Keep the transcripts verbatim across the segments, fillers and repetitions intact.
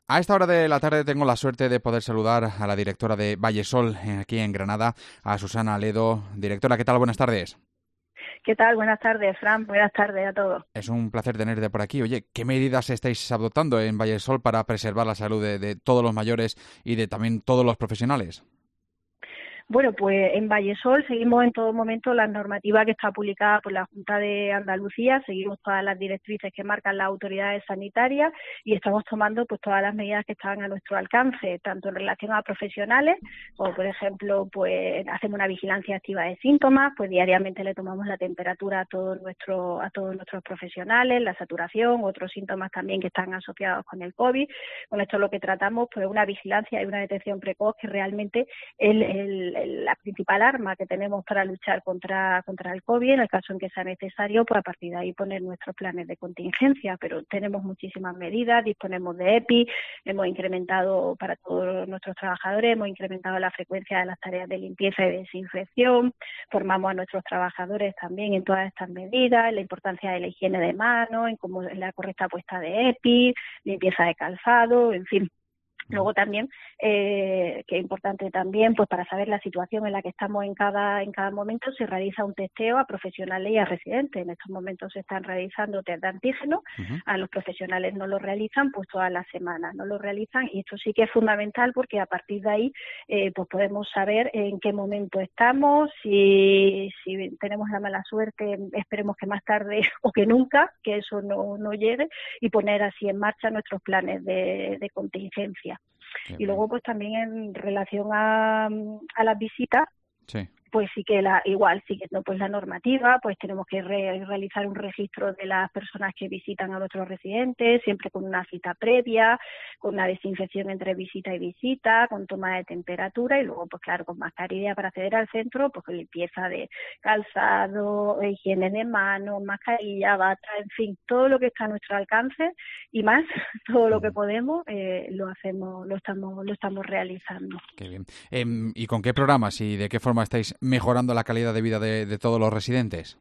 A esta hora de la tarde tengo la suerte de poder saludar a la directora de Vallesol, eh, aquí en Granada, a Susana Ledo. Directora, ¿qué tal? Buenas tardes. ¿Qué tal? Buenas tardes, Fran. Buenas tardes a todos. Es un placer tenerte por aquí. Oye, ¿qué medidas estáis adoptando en Vallesol para preservar la salud de, de todos los mayores y de también todos los profesionales? Bueno, pues en Vallesol seguimos en todo momento la normativa que está publicada por la Junta de Andalucía, seguimos todas las directrices que marcan las autoridades sanitarias y estamos tomando pues todas las medidas que están a nuestro alcance, tanto en relación a profesionales, como por ejemplo, pues hacemos una vigilancia activa de síntomas, pues diariamente le tomamos la temperatura a todos nuestros a todos nuestros profesionales, la saturación, otros síntomas también que están asociados con el COVID. Con esto lo que tratamos pues una vigilancia y una detección precoz que realmente el, el la principal arma que tenemos para luchar contra contra el COVID, en el caso en que sea necesario, pues a partir de ahí poner nuestros planes de contingencia, pero tenemos muchísimas medidas, disponemos de EPI, hemos incrementado para todos nuestros trabajadores, hemos incrementado la frecuencia de las tareas de limpieza y desinfección, formamos a nuestros trabajadores también en todas estas medidas, en la importancia de la higiene de manos, en cómo en la correcta puesta de EPI, limpieza de calzado, en fin. Luego también, eh, que es importante también, pues para saber la situación en la que estamos en cada en cada momento, se realiza un testeo a profesionales y a residentes. En estos momentos se están realizando test de antígenos, Uh-huh. a los profesionales no lo realizan pues todas las semanas, no lo realizan y esto sí que es fundamental porque a partir de ahí eh, pues podemos saber en qué momento estamos, si, si tenemos la mala suerte, esperemos que más tarde o que nunca, que eso no, no llegue y poner así en marcha nuestros planes de, de contingencia. Qué Y bien. luego, pues también en relación a, a las visitas, Sí. pues sí que la igual siguiendo pues la normativa, pues tenemos que re realizar un registro de las personas que visitan a nuestros residentes, siempre con una cita previa, con una desinfección entre visita y visita, con toma de temperatura y luego pues claro con mascarilla para acceder al centro, pues con limpieza de calzado, higiene de manos, mascarilla, bata, en fin, todo lo que está a nuestro alcance y más, todo lo que Uh-huh. podemos eh, lo hacemos, lo estamos, lo estamos realizando. Qué bien. Em, ¿y con qué programas y de qué forma estáis mejorando la calidad de vida de, de todos los residentes?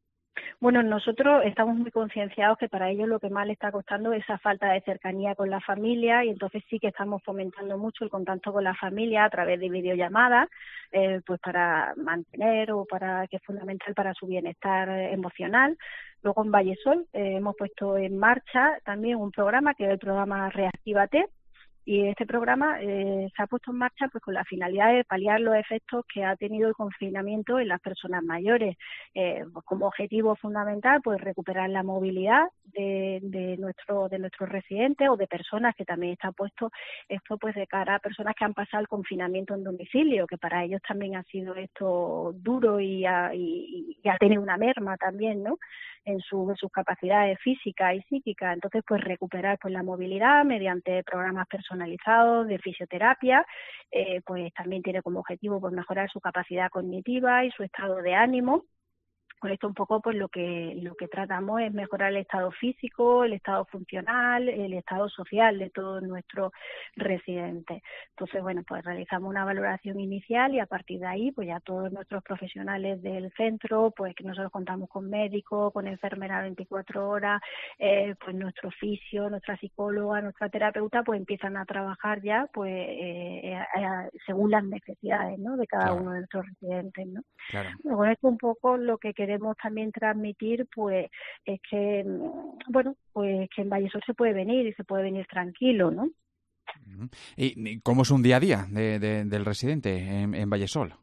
Bueno, nosotros estamos muy concienciados que para ellos lo que más les está costando es esa falta de cercanía con la familia y entonces sí que estamos fomentando mucho el contacto con la familia a través de videollamadas, eh, pues para mantener o para que es fundamental para su bienestar eh, emocional. Luego en Vallesol eh, hemos puesto en marcha también un programa que es el programa Reactívate. Y este programa eh, se ha puesto en marcha pues con la finalidad de paliar los efectos que ha tenido el confinamiento en las personas mayores. Eh, pues como objetivo fundamental, pues recuperar la movilidad de, de, nuestro, de nuestros residentes o de personas que también está puesto esto pues de cara a personas que han pasado el confinamiento en domicilio, que para ellos también ha sido esto duro y ha, y, y ha tenido una merma también, ¿no? En, su, en sus capacidades físicas y psíquicas. Entonces, pues recuperar pues la movilidad mediante programas personalizados de fisioterapia, eh, pues también tiene como objetivo pues mejorar su capacidad cognitiva y su estado de ánimo. Con esto un poco pues lo que lo que tratamos es mejorar el estado físico, el estado funcional, el estado social de todos nuestros residentes. Entonces, bueno, pues realizamos una valoración inicial y a partir de ahí, pues ya todos nuestros profesionales del centro, pues que nosotros contamos con médicos, con enfermera veinticuatro horas, eh, pues nuestro fisio, nuestra psicóloga, nuestra terapeuta, pues empiezan a trabajar ya pues eh, eh, según las necesidades, ¿no? De cada Claro, uno de nuestros residentes, ¿no? claro. Con esto un poco lo que queremos también transmitir pues es que bueno pues que en Vallesol se puede venir y se puede venir tranquilo, ¿no? Uh-huh. ¿Y, y cómo es un día a día de, de, del residente en, en Vallesol?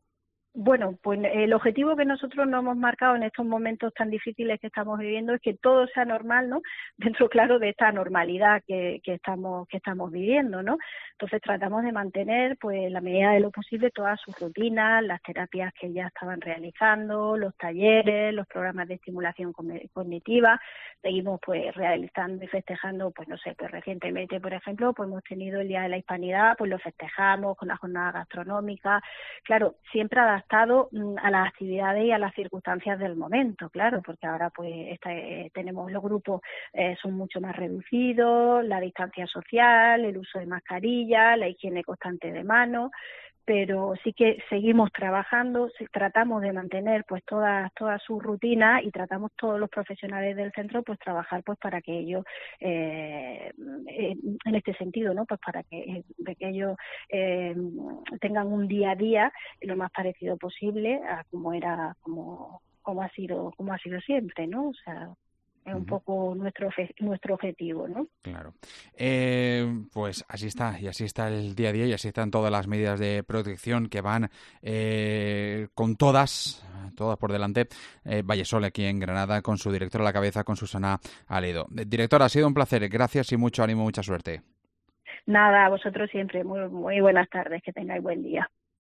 Bueno, pues el objetivo que nosotros nos hemos marcado en estos momentos tan difíciles que estamos viviendo es que todo sea normal, ¿no? Dentro, claro, de esta normalidad que, que estamos que estamos viviendo, ¿no? Entonces tratamos de mantener, pues, en la medida de lo posible todas sus rutinas, las terapias que ya estaban realizando, los talleres, los programas de estimulación cognitiva. Seguimos, pues, realizando y festejando, pues, no sé, pues recientemente, por ejemplo, pues hemos tenido el Día de la Hispanidad, pues lo festejamos con la jornada gastronómica. Claro, siempre adaptado a las actividades y a las circunstancias del momento, claro, porque ahora pues esta, eh, tenemos los grupos eh, son mucho más reducidos, la distancia social, el uso de mascarilla, la higiene constante de manos, pero sí que seguimos trabajando, tratamos de mantener pues todas todas sus rutinas y tratamos todos los profesionales del centro pues trabajar pues para que ellos eh, eh, en este sentido, ¿no? Pues para que, de que ellos eh, tengan un día a día lo más parecido posible a como era, como, como ha sido, como ha sido siempre, ¿no? O sea, es un poco nuestro nuestro objetivo, ¿no? Claro. Eh, pues así está, y así está el día a día, y así están todas las medidas de protección que van eh, con todas, todas por delante. Eh, Vallesol aquí en Granada, con su directora a la cabeza, con Susana Aledo. Directora, ha sido un placer, gracias y mucho ánimo, mucha suerte. Nada, a vosotros siempre, muy, muy buenas tardes, que tengáis buen día.